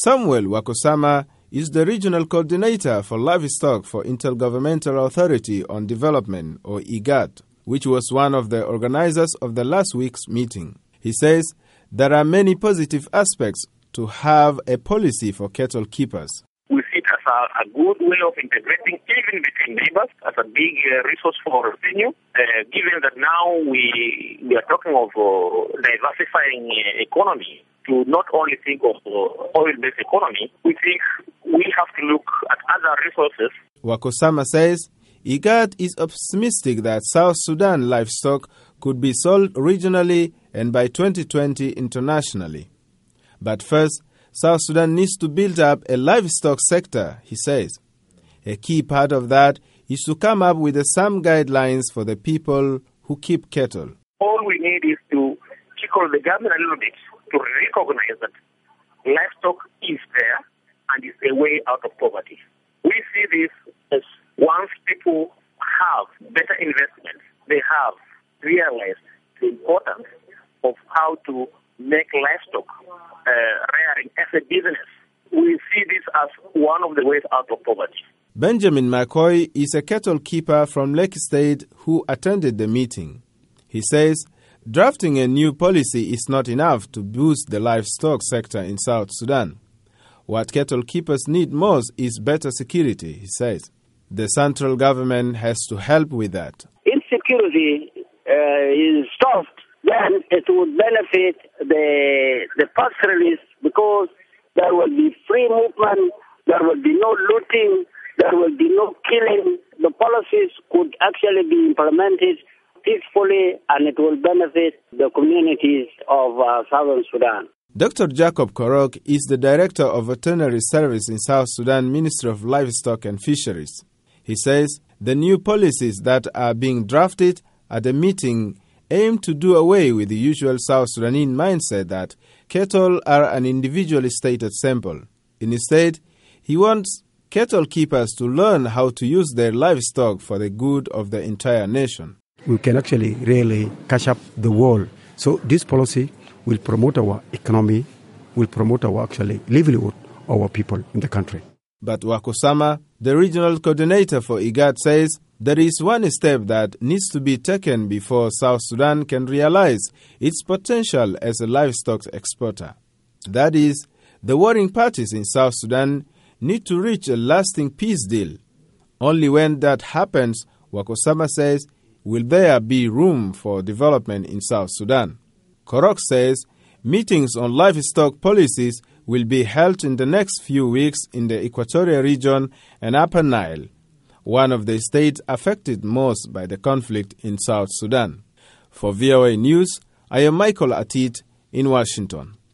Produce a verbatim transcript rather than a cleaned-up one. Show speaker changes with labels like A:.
A: Samuel Wakosama is the Regional Coordinator for Livestock for Intergovernmental Authority on Development, or IGAD, which was one of the organizers of the last week's meeting. He says there are many positive aspects to have a policy for cattle keepers.
B: We see it as a, a good way of integrating even between neighbors, as a big uh, resource for revenue, uh, given that now we, we are talking of uh, diversifying uh, economy. To not only think of uh, oil-based economy, we think we have to look at other resources.
A: Wakosama says IGAD is optimistic that South Sudan livestock could be sold regionally and by twenty twenty internationally. But first, South Sudan needs to build up a livestock sector, he says. A key part of that is to come up with some guidelines for the people who keep cattle.
B: All we need is to tickle the government a little bit to recognize that livestock is there and is a way out of poverty. We see this as once people have better investments, they have realized the importance of how to make livestock uh, rearing as a business. We see this as one of the ways out of poverty.
A: Benjamin McCoy is a cattle keeper from Lake State who attended the meeting. He says drafting a new policy is not enough to boost the livestock sector in South Sudan. What cattle keepers need most is better security, he says. The central government has to help with that.
C: Insecurity uh, is solved, then it would benefit the, the pastoralists because there will be free movement, there will be no looting, there will be no killing. The policies could actually be implemented peacefully, and it will benefit the communities of uh, Southern Sudan.
A: Doctor Jacob Korok is the Director of Veterinary Service in South Sudan Ministry of Livestock and Fisheries. He says the new policies that are being drafted at the meeting aim to do away with the usual South Sudanese mindset that cattle are an individually stated sample. Instead, he wants cattle keepers to learn how to use their livestock for the good of the entire nation.
D: We can actually really catch up the world. So this policy will promote our economy, will promote our actually livelihood of our people in the country.
A: But Wakosama, the regional coordinator for IGAD, says there is one step that needs to be taken before South Sudan can realize its potential as a livestock exporter. That is, the warring parties in South Sudan need to reach a lasting peace deal. Only when that happens, Wakosama says, will there be room for development in South Sudan. Korok says meetings on livestock policies will be held in the next few weeks in the Equatorial region and Upper Nile, one of the states affected most by the conflict in South Sudan. For V O A News, I am Michael Atit in Washington.